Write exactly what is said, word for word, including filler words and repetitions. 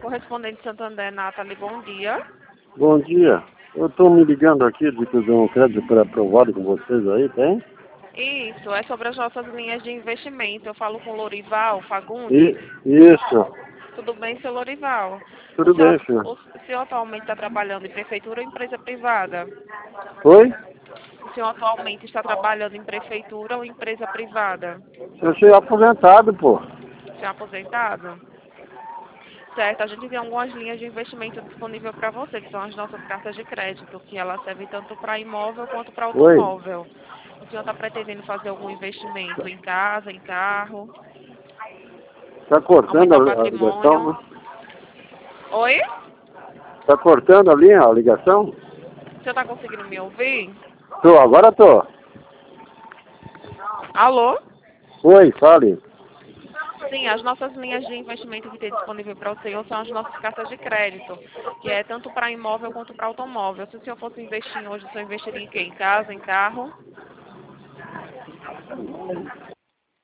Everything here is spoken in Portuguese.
Correspondente Santander, Nathalie, bom dia. Bom dia. Eu estou me ligando aqui de fazer um crédito pré-aprovado com vocês aí, tem? Isso, é sobre as nossas linhas de investimento. Eu falo com o Lorival Fagundes. E, isso. Tudo bem, seu Lorival? O Tudo senhor, bem, senhor. o senhor atualmente está trabalhando em prefeitura ou empresa privada? Oi? O senhor atualmente está trabalhando em prefeitura ou empresa privada? Eu sou aposentado, pô. O senhor é aposentado? Certo, a gente tem algumas linhas de investimento disponível para você, que são as nossas cartas de crédito, que elas servem tanto para imóvel quanto para Oi? automóvel. O senhor está pretendendo fazer algum investimento em casa, em carro, Tá cortando aumentar o a, a ligação, patrimônio? né? Oi? Tá cortando ali a ligação? O senhor está conseguindo me ouvir? Tô, agora tô. Alô? Oi, fale. Sim, as nossas linhas de investimento que tem disponível para o senhor são as nossas cartas de crédito, que é tanto para imóvel quanto para automóvel. Se o senhor fosse investir hoje, o senhor investiria em quê? Em casa, em carro?